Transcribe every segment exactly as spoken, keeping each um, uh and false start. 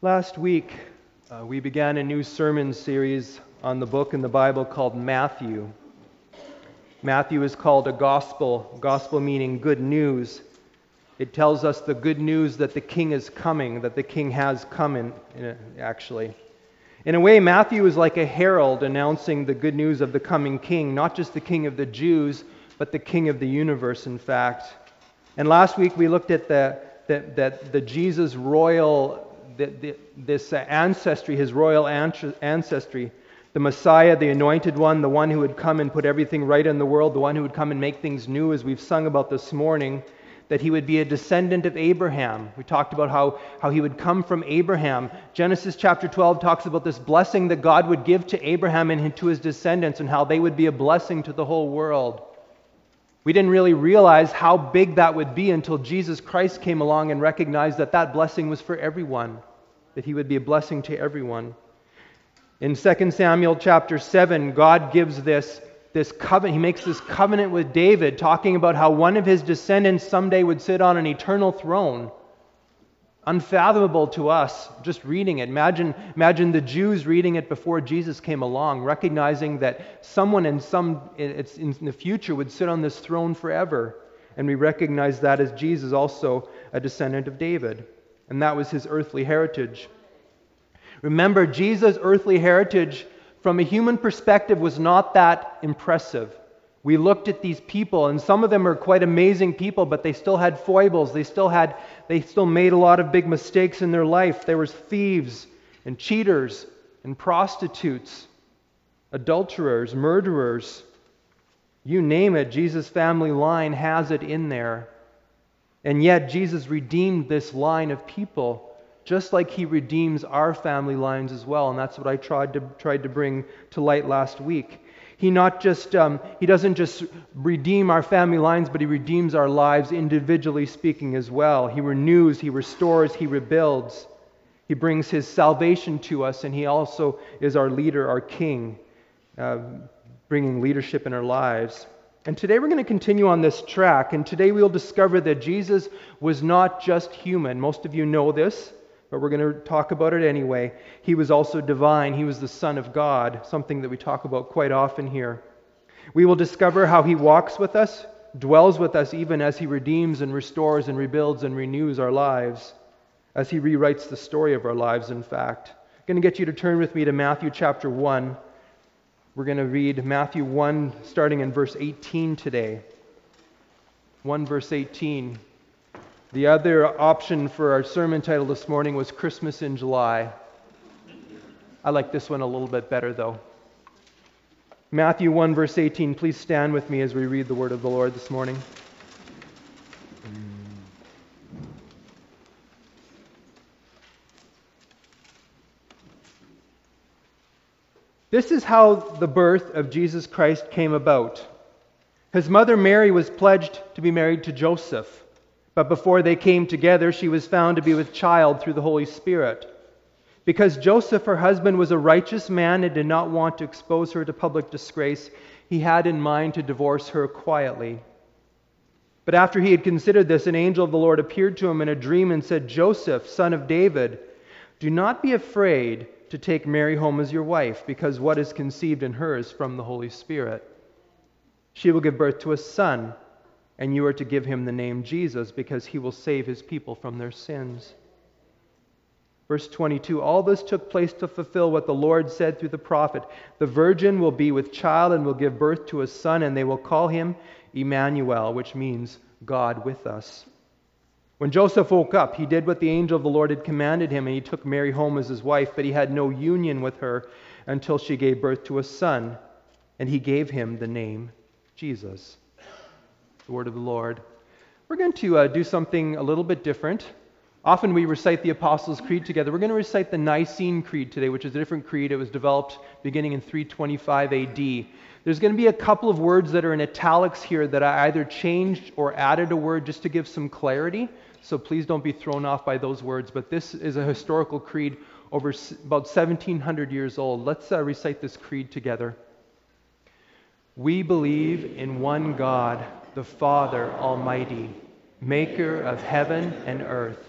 Last week, uh, we began a new sermon series on the book in the Bible called Matthew. Matthew is called a gospel, gospel meaning good news. It tells us the good news that the king is coming, that the king has come in, in actually. In a way, Matthew is like a herald announcing the good news of the coming king, not just the king of the Jews, but the king of the universe, in fact. And last week we looked at the, the, the, the Jesus royal The, the, this uh, ancestry, his royal ancestry, the Messiah, the anointed one, the one who would come and put everything right in the world, the one who would come and make things new, as we've sung about this morning, that he would be a descendant of Abraham. We talked about how, how he would come from Abraham. Genesis chapter twelve talks about this blessing that God would give to Abraham and to his descendants, and how they would be a blessing to the whole world. We didn't really realize how big that would be until Jesus Christ came along and recognized that that blessing was for everyone, that he would be a blessing to everyone. In Second Samuel chapter seven, God gives this, this covenant, he makes this covenant with David, talking about how one of his descendants someday would sit on an eternal throne. Unfathomable to us just reading it. Imagine, imagine the Jews reading it before Jesus came along, recognizing that someone in some it's in the future would sit on this throne forever. And we recognize that as Jesus, also a descendant of David. And that was his earthly heritage. Remember, Jesus' earthly heritage from a human perspective was not that impressive. We looked at these people, and some of them are quite amazing people, but they still had foibles. They still had, they still made a lot of big mistakes in their life. There was thieves and cheaters and prostitutes, adulterers, murderers. You name it, Jesus' family line has it in there. And yet Jesus redeemed this line of people, just like he redeems our family lines as well. And that's what I tried to tried to bring to light last week. He not just um, he doesn't just redeem our family lines, but he redeems our lives individually speaking as well. He renews, he restores, he rebuilds. He brings his salvation to us, and he also is our leader, our king, uh, bringing leadership in our lives. And today we're going to continue on this track, and today we'll discover that Jesus was not just human. Most of you know this, but we're going to talk about it anyway. He was also divine. He was the Son of God, something that we talk about quite often here. We will discover how he walks with us, dwells with us even as he redeems and restores and rebuilds and renews our lives, as he rewrites the story of our lives, in fact. I'm going to get you to turn with me to Matthew chapter one. We're going to read Matthew one, starting in verse eighteen today. one verse eighteen. The other option for our sermon title this morning was Christmas in July. I like this one a little bit better, though. Matthew one, verse eighteen. Please stand with me as we read the word of the Lord this morning. This is how the birth of Jesus Christ came about. His mother Mary was pledged to be married to Joseph. But before they came together, she was found to be with child through the Holy Spirit. Because Joseph, her husband, was a righteous man and did not want to expose her to public disgrace, he had in mind to divorce her quietly. But after he had considered this, an angel of the Lord appeared to him in a dream and said, "Joseph, son of David, do not be afraid to take Mary home as your wife, because what is conceived in her is from the Holy Spirit. She will give birth to a son, and you are to give him the name Jesus, because he will save his people from their sins." Verse twenty-two, all this took place to fulfill what the Lord said through the prophet. The virgin will be with child and will give birth to a son, and they will call him Emmanuel, which means God with us. When Joseph woke up, he did what the angel of the Lord had commanded him, and he took Mary home as his wife, but he had no union with her until she gave birth to a son, and he gave him the name Jesus. The word of the Lord. We're going to uh, do something a little bit different. Often we recite the Apostles' Creed together. We're going to recite the Nicene Creed today, which is a different creed. It was developed beginning in three twenty-five A D. There's going to be a couple of words that are in italics here that I either changed or added a word just to give some clarity. So please don't be thrown off by those words. But this is a historical creed over about seventeen hundred years old. Let's uh, recite this creed together. We believe in one God, the Father Almighty, maker of heaven and earth,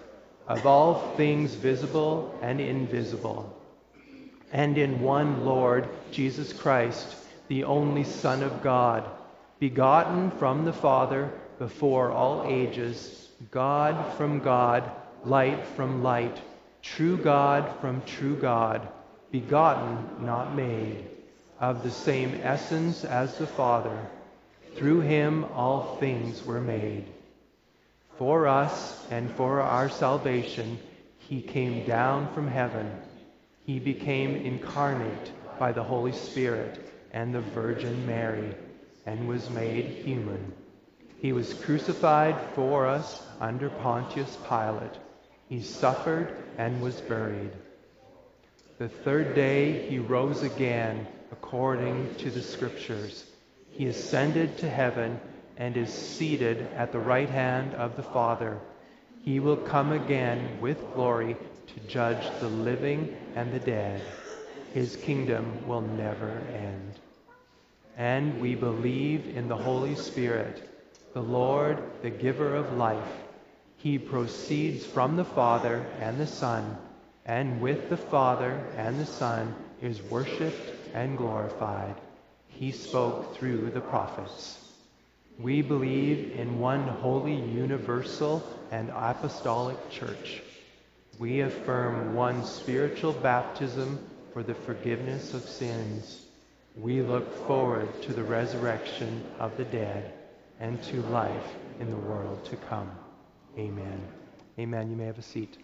of all things visible and invisible, and in one Lord Jesus Christ, the only Son of God, begotten from the Father before all ages, God from God, light from light, true God from true God, begotten, not made, of the same essence as the Father. Through him all things were made. For us and for our salvation, he came down from heaven. He became incarnate by the Holy Spirit and the Virgin Mary, and was made human. He was crucified for us under Pontius Pilate. He suffered and was buried. The third day he rose again according to the Scriptures. He ascended to heaven and is seated at the right hand of the Father. He will come again with glory to judge the living and the dead. His kingdom will never end. And we believe in the Holy Spirit, the Lord, the giver of life. He proceeds from the Father and the Son, and with the Father and the Son is worshipped and glorified. He spoke through the prophets. We believe in one holy, universal, and apostolic church. We affirm one spiritual baptism for the forgiveness of sins. We look forward to the resurrection of the dead and to life in the world to come. Amen. Amen. You may have a seat.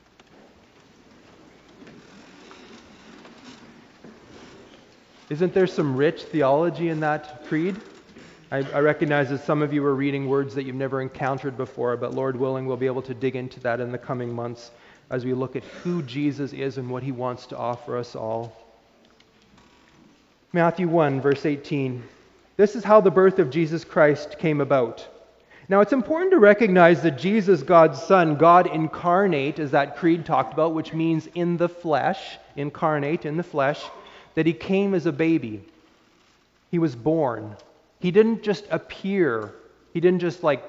Isn't there some rich theology in that creed? I, I recognize that some of you are reading words that you've never encountered before, but Lord willing, we'll be able to dig into that in the coming months as we look at who Jesus is and what he wants to offer us all. Matthew one, verse eighteen. This is how the birth of Jesus Christ came about. Now, it's important to recognize that Jesus, God's Son, God incarnate, as that creed talked about, which means in the flesh, incarnate in the flesh, that he came as a baby. He was born. He didn't just appear. He didn't just like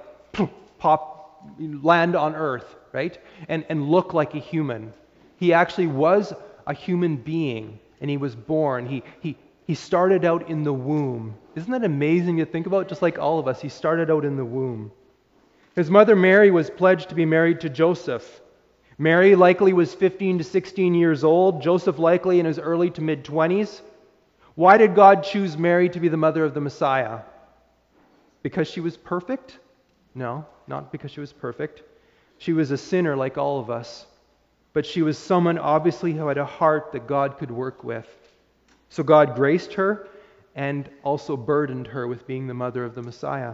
pop, land on earth, right? And, and look like a human. He actually was a human being, and he was born. He, he, he started out in the womb. Isn't that amazing to think about? Just like all of us, he started out in the womb. His mother Mary was pledged to be married to Joseph. Mary likely was fifteen to sixteen years old. Joseph likely in his early to mid-twenties. Why did God choose Mary to be the mother of the Messiah? Because she was perfect? No, not because she was perfect. She was a sinner like all of us. But she was someone obviously who had a heart that God could work with. So God graced her and also burdened her with being the mother of the Messiah.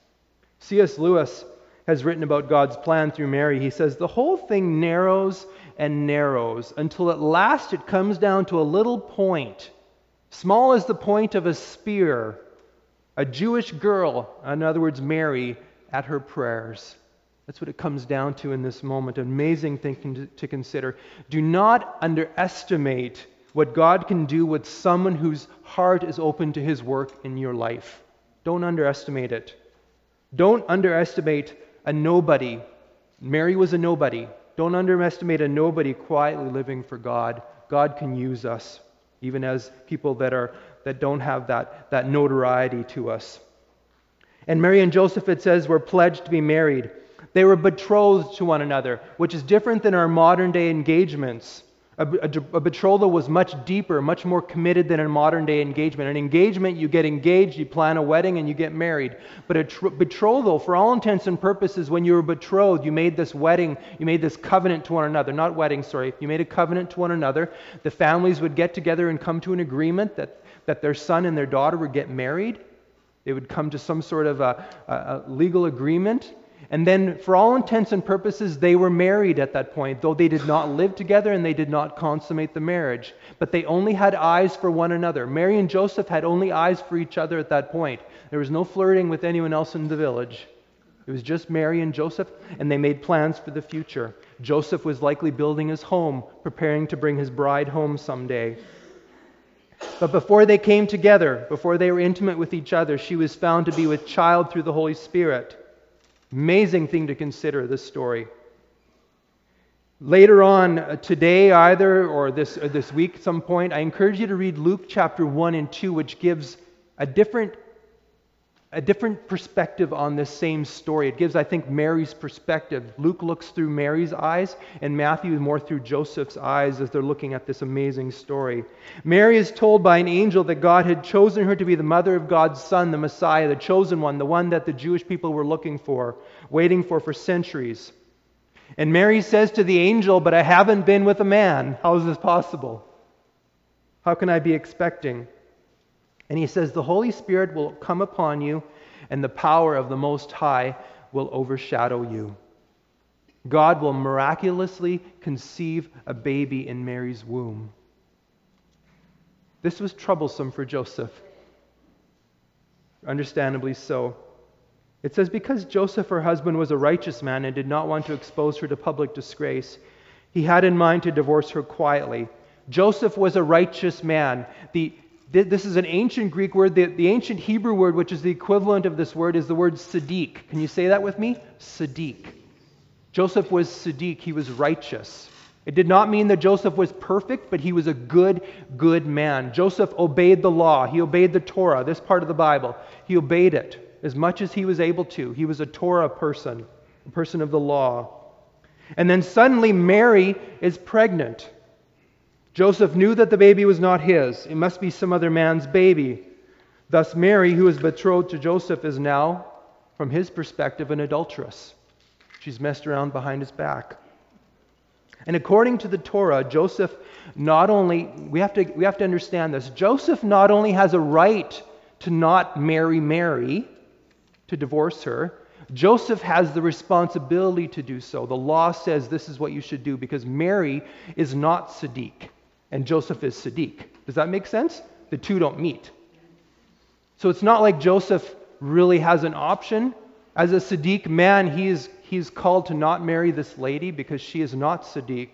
C S Lewis has written about God's plan through Mary. He says, the whole thing narrows and narrows until at last it comes down to a little point, small as the point of a spear, a Jewish girl, in other words, Mary, at her prayers. That's what it comes down to in this moment. An amazing thing to consider. Do not underestimate what God can do with someone whose heart is open to his work in your life. Don't underestimate it. Don't underestimate a nobody. Mary was a nobody. Don't underestimate a nobody quietly living for God. God can use us, even as people that are that don't have that, that notoriety to us. And Mary and Joseph, it says, were pledged to be married. They were betrothed to one another, which is different than our modern day engagements. A, a, a betrothal was much deeper, much more committed than a modern day engagement. An engagement, you get engaged, you plan a wedding, and you get married. But a tr- betrothal, for all intents and purposes, when you were betrothed, you made this wedding, you made this covenant to one another. Not wedding, sorry. You made a covenant to one another. The families would get together and come to an agreement that, that their son and their daughter would get married. They would come to some sort of a, a, a legal agreement. And then, for all intents and purposes, they were married at that point, though they did not live together and they did not consummate the marriage. But they only had eyes for one another. Mary and Joseph had only eyes for each other at that point. There was no flirting with anyone else in the village. It was just Mary and Joseph, and they made plans for the future. Joseph was likely building his home, preparing to bring his bride home someday. But before they came together, before they were intimate with each other, she was found to be with child through the Holy Spirit. Amazing thing to consider, this story. Later on uh, today, either or this or this week, at some point, I encourage you to read Luke chapter one and two, which gives a different a different perspective on this same story. It gives, I think, Mary's perspective. Luke looks through Mary's eyes, and Matthew more through Joseph's eyes as they're looking at this amazing story. Mary is told by an angel that God had chosen her to be the mother of God's Son, the Messiah, the chosen one, the one that the Jewish people were looking for, waiting for for centuries. And Mary says to the angel, "But I haven't been with a man. How is this possible? How can I be expecting?" And he says, "The Holy Spirit will come upon you, and the power of the Most High will overshadow you." God will miraculously conceive a baby in Mary's womb. This was troublesome for Joseph. Understandably so. It says, because Joseph, her husband, was a righteous man and did not want to expose her to public disgrace, he had in mind to divorce her quietly. Joseph was a righteous man. The This is an ancient Greek word. The, the ancient Hebrew word, which is the equivalent of this word, is the word Sadiq. Can you say that with me? Sadiq. Joseph was Sadiq. He was righteous. It did not mean that Joseph was perfect, but he was a good, good man. Joseph obeyed the law. He obeyed the Torah, this part of the Bible. He obeyed it as much as he was able to. He was a Torah person, a person of the law. And then suddenly Mary is pregnant. Joseph knew that the baby was not his. It must be some other man's baby. Thus Mary, who is betrothed to Joseph, is now, from his perspective, an adulteress. She's messed around behind his back. And according to the Torah, Joseph not only, we have to, we have to understand this, Joseph not only has a right to not marry Mary, to divorce her, Joseph has the responsibility to do so. The law says this is what you should do because Mary is not Sadiq. And Joseph is Sadiq. Does that make sense? The two don't meet. So it's not like Joseph really has an option. As a Sadiq man, he is he's called to not marry this lady because she is not Sadiq.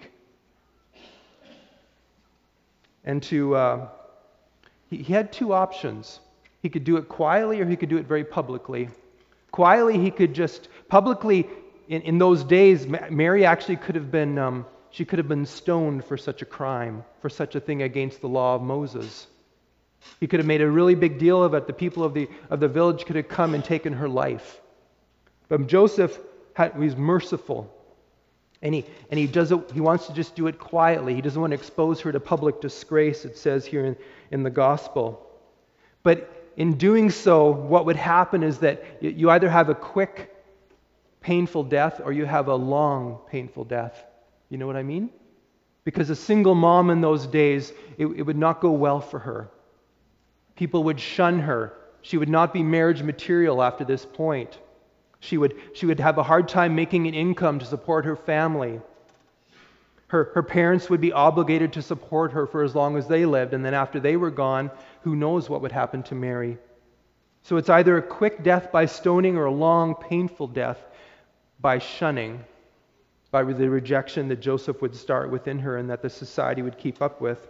And to uh, he, he had two options. He could do it quietly or he could do it very publicly. Quietly, he could just publicly. In, in those days, Mary actually could have been. Um, She could have been stoned for such a crime, for such a thing against the law of Moses. He could have made a really big deal of it. The people of the of the village could have come and taken her life. But Joseph had, he's merciful, and he and he does it. He wants to just do it quietly. He doesn't want to expose her to public disgrace. It says here in, in the gospel. But in doing so, what would happen is that you either have a quick, painful death, or you have a long, painful death. You know what I mean? Because a single mom in those days, it, it would not go well for her. People would shun her. She would not be marriage material after this point. She would, she would have a hard time making an income to support her family. Her, her parents would be obligated to support her for as long as they lived, and then after they were gone, who knows what would happen to Mary. So it's either a quick death by stoning or a long, painful death by shunning, by the rejection that Joseph would start within her and that the society would keep up with.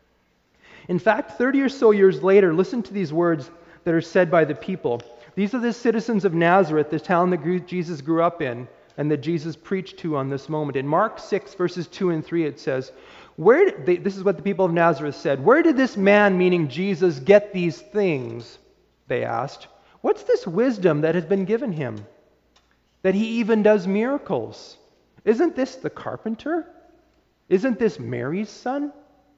In fact, thirty or so years later, listen to these words that are said by the people. These are the citizens of Nazareth, the town that Jesus grew up in and that Jesus preached to on this moment. In Mark six, verses two and three, it says, "Where did they, this is what the people of Nazareth said, where did this man," meaning Jesus, "get these things?" They asked. "What's this wisdom that has been given him, that he even does miracles? Isn't this the carpenter? Isn't this Mary's son?"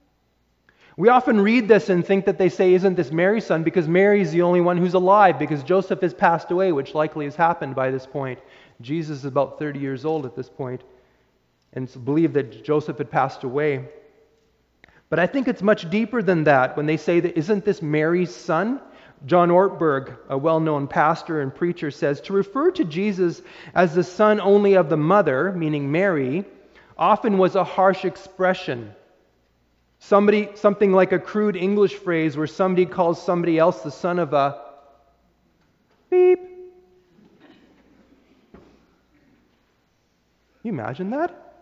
We often read this and think that they say, "Isn't this Mary's son?" because Mary's the only one who's alive, because Joseph has passed away, which likely has happened by this point. Jesus is about thirty years old at this point, and it's believed that Joseph had passed away. But I think it's much deeper than that when they say that, "Isn't this Mary's son?" John Ortberg, a well-known pastor and preacher, says, to refer to Jesus as the son only of the mother, meaning Mary, often was a harsh expression. Somebody, something like a crude English phrase where somebody calls somebody else the son of a beep. Can you imagine that?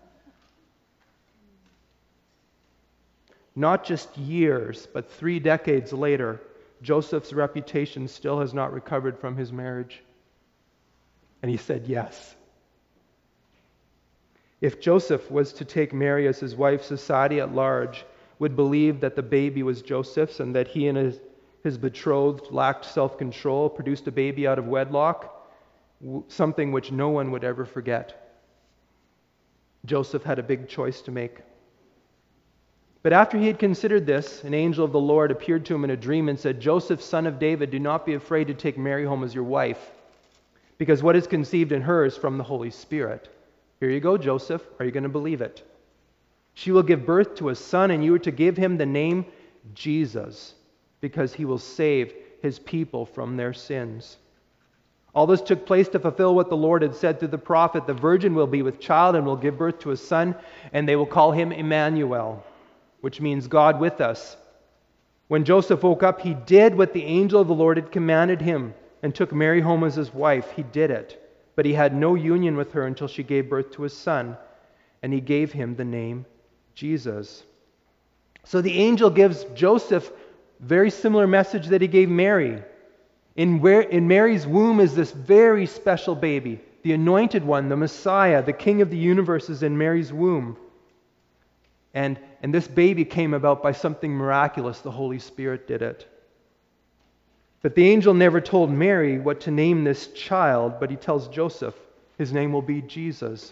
Not just years, but three decades later, Joseph's reputation still has not recovered from his marriage. And he said yes. If Joseph was to take Mary as his wife, society at large would believe that the baby was Joseph's and that he and his, his betrothed lacked self-control, produced a baby out of wedlock, something which no one would ever forget. Joseph had a big choice to make. But after he had considered this, an angel of the Lord appeared to him in a dream and said, "Joseph, son of David, do not be afraid to take Mary home as your wife, because what is conceived in her is from the Holy Spirit. Here you go, Joseph. Are you going to believe it? She will give birth to a son, and you are to give him the name Jesus, because he will save his people from their sins." All this took place to fulfill what the Lord had said through the prophet, "The virgin will be with child and will give birth to a son, and they will call him Emmanuel," which means God with us. When Joseph woke up, he did what the angel of the Lord had commanded him and took Mary home as his wife. He did it. But he had no union with her until she gave birth to a son, and he gave him the name Jesus. So the angel gives Joseph a very similar message that he gave Mary. In, where, in Mary's womb is this very special baby, the anointed one, the Messiah, the King of the universe is in Mary's womb. And, and this baby came about by something miraculous. The Holy Spirit did it. But the angel never told Mary what to name this child, but he tells Joseph his name will be Jesus.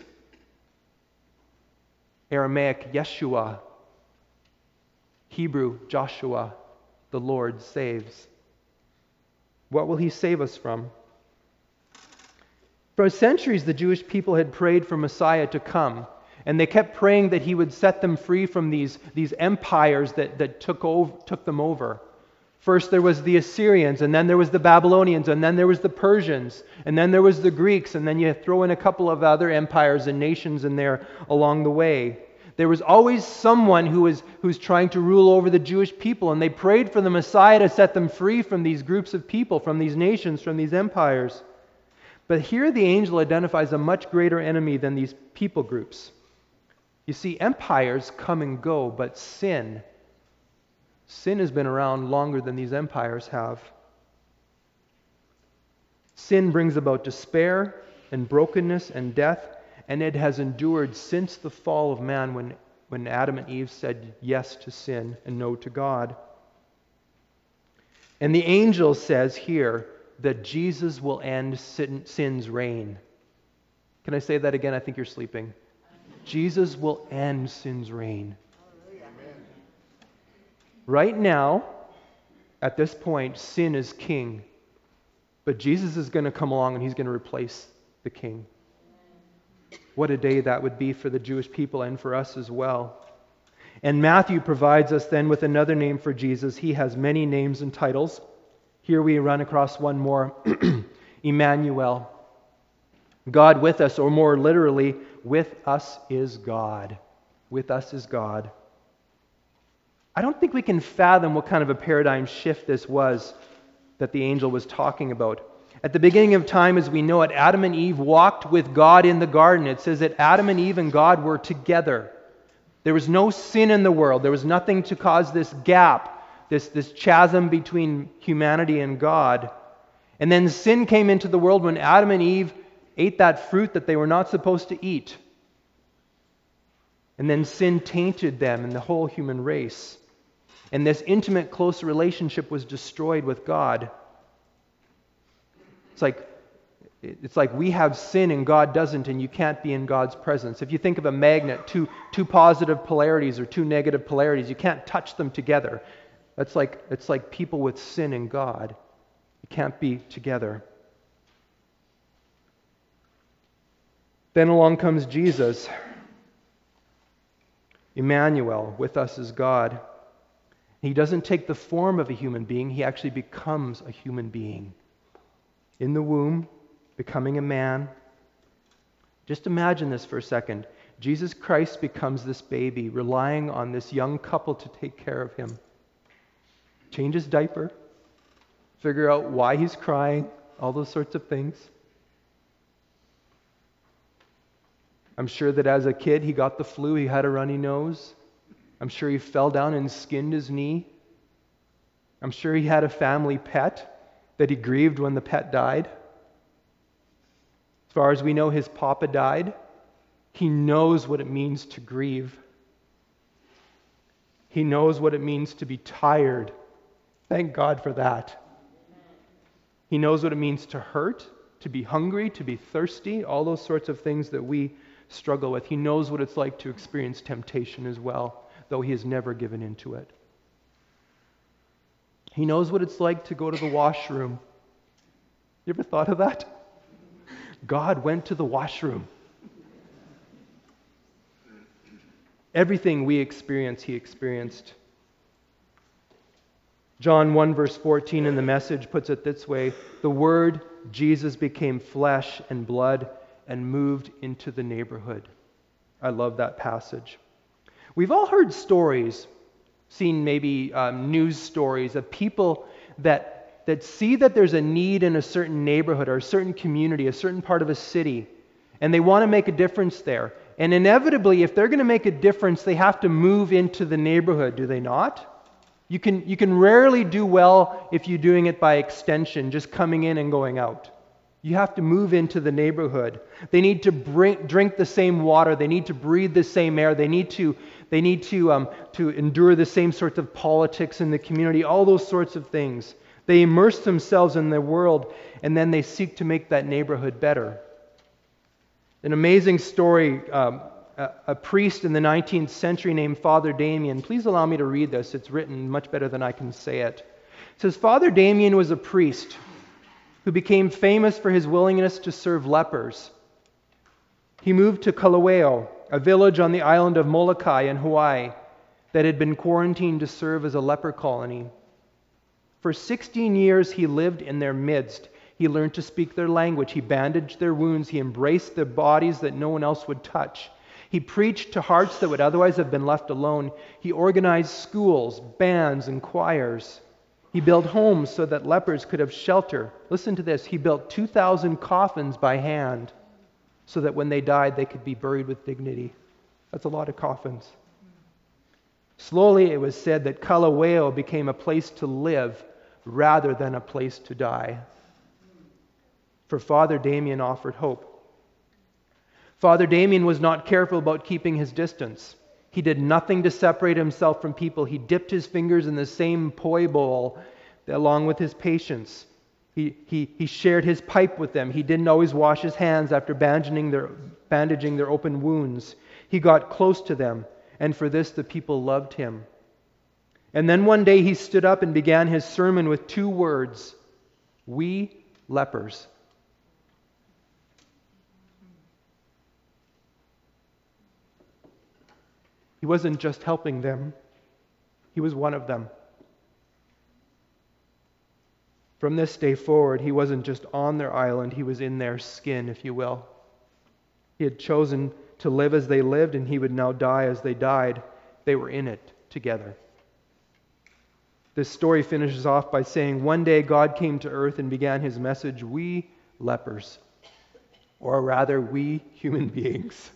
Aramaic, Yeshua. Hebrew, Joshua. The Lord saves. What will he save us from? For centuries, the Jewish people had prayed for Messiah to come, and they kept praying that he would set them free from these, these empires that, that took, over, took them over. First there was the Assyrians, and then there was the Babylonians, and then there was the Persians, and then there was the Greeks, and then you throw in a couple of other empires and nations in there along the way. There was always someone who was who's trying to rule over the Jewish people, and they prayed for the Messiah to set them free from these groups of people, from these nations, from these empires. But here the angel identifies a much greater enemy than these people groups. You see, empires come and go, but sin Sin has been around longer than these empires have. Sin brings about despair and brokenness and death, and it has endured since the fall of man when, when Adam and Eve said yes to sin and no to God. And the angel says here that Jesus will end sin, sin's reign. Can I say that again? I think you're sleeping. Jesus will end sin's reign. Right now, at this point, sin is king. But Jesus is going to come along and he's going to replace the king. What a day that would be for the Jewish people and for us as well. And Matthew provides us then with another name for Jesus. He has many names and titles. Here we run across one more. Emmanuel. God with us, or more literally, with us is God. With us is God. I don't think we can fathom what kind of a paradigm shift this was that the angel was talking about. At the beginning of time, as we know it, Adam and Eve walked with God in the garden. It says that Adam and Eve and God were together. There was no sin in the world. There was nothing to cause this gap, this, this chasm between humanity and God. And then sin came into the world when Adam and Eve ate that fruit that they were not supposed to eat. And then sin tainted them and the whole human race. And this intimate, close relationship was destroyed with God. It's like, it's like we have sin and God doesn't, and you can't be in God's presence. If you think of a magnet, two, two positive polarities or two negative polarities, you can't touch them together. That's like, it's like people with sin and God. You can't be together. Then along comes Jesus. Emmanuel, with us is God. He doesn't take the form of a human being. He actually becomes a human being. In the womb, becoming a man. Just imagine this for a second. Jesus Christ becomes this baby, relying on this young couple to take care of him. Change his diaper, figure out why he's crying, all those sorts of things. I'm sure that as a kid he got the flu, he had a runny nose. I'm sure he fell down and skinned his knee. I'm sure he had a family pet that he grieved when the pet died. As far as we know, his papa died. He knows what it means to grieve. He knows what it means to be tired. Thank God for that. He knows what it means to hurt, to be hungry, to be thirsty, all those sorts of things that we struggle with. He knows what it's like to experience temptation as well, though he has never given into it. He knows what it's like to go to the washroom. You ever thought of that? God went to the washroom. Everything we experience, he experienced. John one verse fourteen in the Message puts it this way: the Word, Jesus, became flesh and blood and moved into the neighborhood. I love that passage. We've all heard stories, seen maybe um, news stories of people that, that see that there's a need in a certain neighborhood or a certain community, a certain part of a city, and they want to make a difference there. And inevitably, if they're going to make a difference, they have to move into the neighborhood, do they not? You can, you can rarely do well if you're doing it by extension, just coming in and going out. You have to move into the neighborhood. They need to bring, drink the same water. They need to breathe the same air. They need to, they need to, um, to endure the same sorts of politics in the community, all those sorts of things. They immerse themselves in their world, and then they seek to make that neighborhood better. An amazing story, um, a, a priest in the nineteenth century named Father Damien. Please allow me to read this. It's written much better than I can say it. It says, Father Damien was a priest who became famous for his willingness to serve lepers. He moved to Kalawao, a village on the island of Molokai in Hawaii that had been quarantined to serve as a leper colony. For sixteen years he lived in their midst. He learned to speak their language. He bandaged their wounds. He embraced their bodies that no one else would touch. He preached to hearts that would otherwise have been left alone. He organized schools, bands, and choirs. He built homes so that lepers could have shelter. Listen to this. He built two thousand coffins by hand so that when they died, they could be buried with dignity. That's a lot of coffins. Slowly, it was said that Kalawao became a place to live rather than a place to die. For Father Damien offered hope. Father Damien was not careful about keeping his distance. He did nothing to separate himself from people. He dipped his fingers in the same poi bowl along with his patients. He, he, he shared his pipe with them. He didn't always wash his hands after bandaging their, bandaging their open wounds. He got close to them, and for this the people loved him. And then one day he stood up and began his sermon with two words: we lepers. He wasn't just helping them, he was one of them. From this day forward, he wasn't just on their island, he was in their skin, if you will. He had chosen to live as they lived, and he would now die as they died. They were in it together. This story finishes off by saying, one day God came to earth and began his message, we lepers, or rather, we human beings.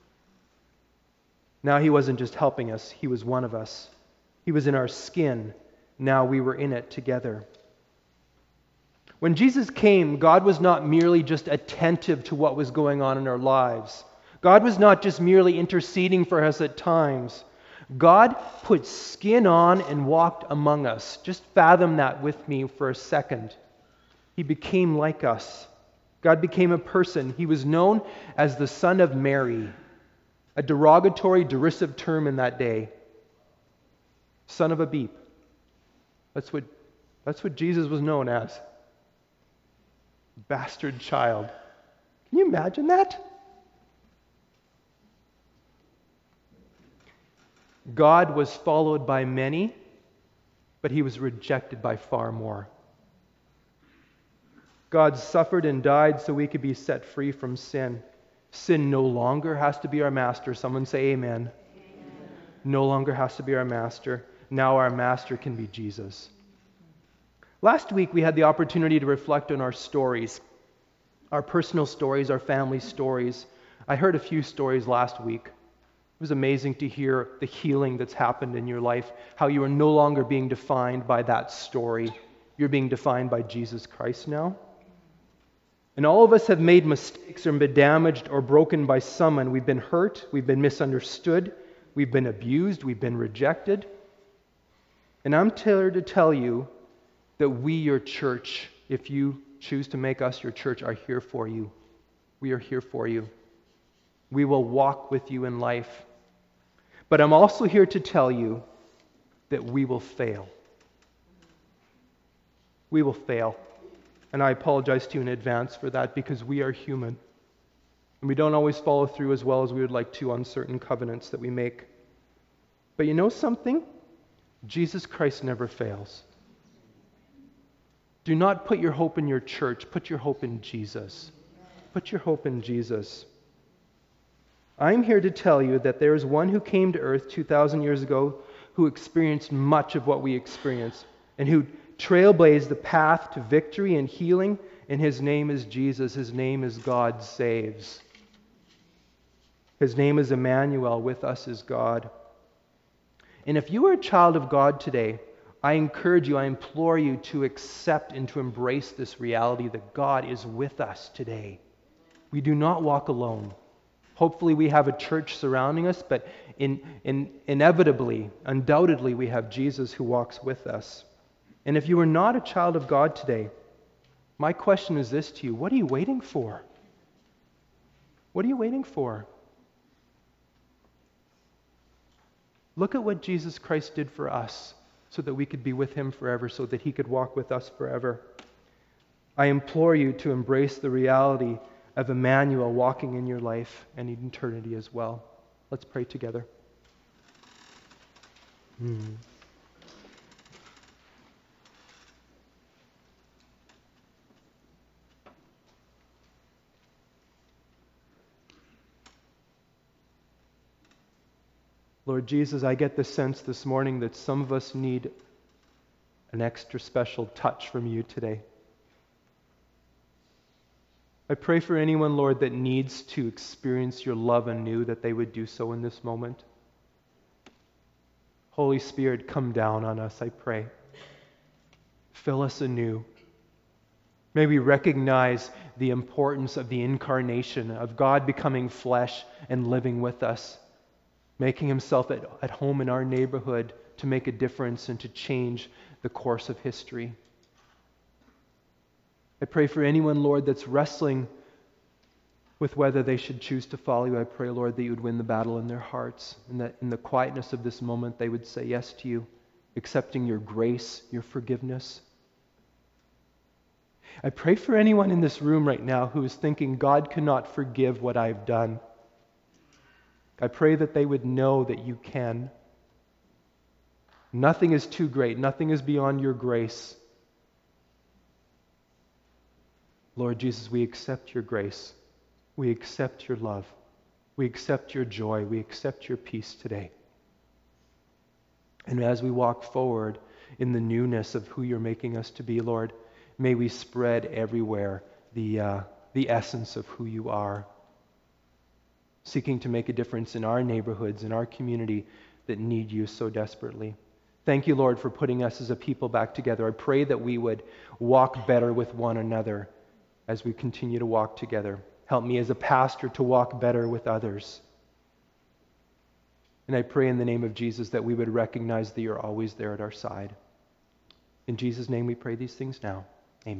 Now he wasn't just helping us, he was one of us. He was in our skin. Now we were in it together. When Jesus came, God was not merely just attentive to what was going on in our lives. God was not just merely interceding for us at times. God put skin on and walked among us. Just fathom that with me for a second. He became like us. God became a person. He was known as the Son of Mary, a derogatory, derisive term in that day. Son of a beep. That's what, that's what Jesus was known as. Bastard child. Can you imagine that? God was followed by many, but he was rejected by far more. God suffered and died so we could be set free from sin. Sin no longer has to be our master. Someone say amen. Amen. No longer has to be our master. Now our master can be Jesus. Last week we had the opportunity to reflect on our stories, our personal stories, our family stories. I heard a few stories last week. It was amazing to hear the healing that's happened in your life, how you are no longer being defined by that story. You're being defined by Jesus Christ now. And all of us have made mistakes or been damaged or broken by someone. We've been hurt, we've been misunderstood, we've been abused, we've been rejected. And I'm here to tell you that we, your church, if you choose to make us your church, are here for you. We are here for you. We will walk with you in life. But I'm also here to tell you that we will fail. We will fail. And I apologize to you in advance for that because we are human. And we don't always follow through as well as we would like to on certain covenants that we make. But you know something? Jesus Christ never fails. Do not put your hope in your church. Put your hope in Jesus. Put your hope in Jesus. I'm here to tell you that there is one who came to earth two thousand years ago who experienced much of what we experience and who trailblazed the path to victory and healing, and his name is Jesus. His name is God Saves. His name is Emmanuel. With us is God. And if you are a child of God today, I encourage you, I implore you to accept and to embrace this reality that God is with us today. We do not walk alone. Hopefully we have a church surrounding us, but in, in, inevitably, undoubtedly, we have Jesus who walks with us. And if you are not a child of God today, my question is this to you: what are you waiting for? What are you waiting for? Look at what Jesus Christ did for us so that we could be with him forever, so that he could walk with us forever. I implore you to embrace the reality of Emmanuel walking in your life and in eternity as well. Let's pray together. Hmm. Lord Jesus, I get the sense this morning that some of us need an extra special touch from you today. I pray for anyone, Lord, that needs to experience your love anew, that they would do so in this moment. Holy Spirit, come down on us, I pray. Fill us anew. May we recognize the importance of the incarnation, of God becoming flesh and living with us, making himself at, at home in our neighborhood to make a difference and to change the course of history. I pray for anyone, Lord, that's wrestling with whether they should choose to follow you. I pray, Lord, that you would win the battle in their hearts, and that in the quietness of this moment they would say yes to you, accepting your grace, your forgiveness. I pray for anyone in this room right now who is thinking, God cannot forgive what I've done. I pray that they would know that you can. Nothing is too great. Nothing is beyond your grace. Lord Jesus, we accept your grace. We accept your love. We accept your joy. We accept your peace today. And as we walk forward in the newness of who you're making us to be, Lord, may we spread everywhere the, uh, the essence of who you are, seeking to make a difference in our neighborhoods, in our community that need you so desperately. Thank you, Lord, for putting us as a people back together. I pray that we would walk better with one another as we continue to walk together. Help me as a pastor to walk better with others. And I pray in the name of Jesus that we would recognize that you're always there at our side. In Jesus' name we pray these things now.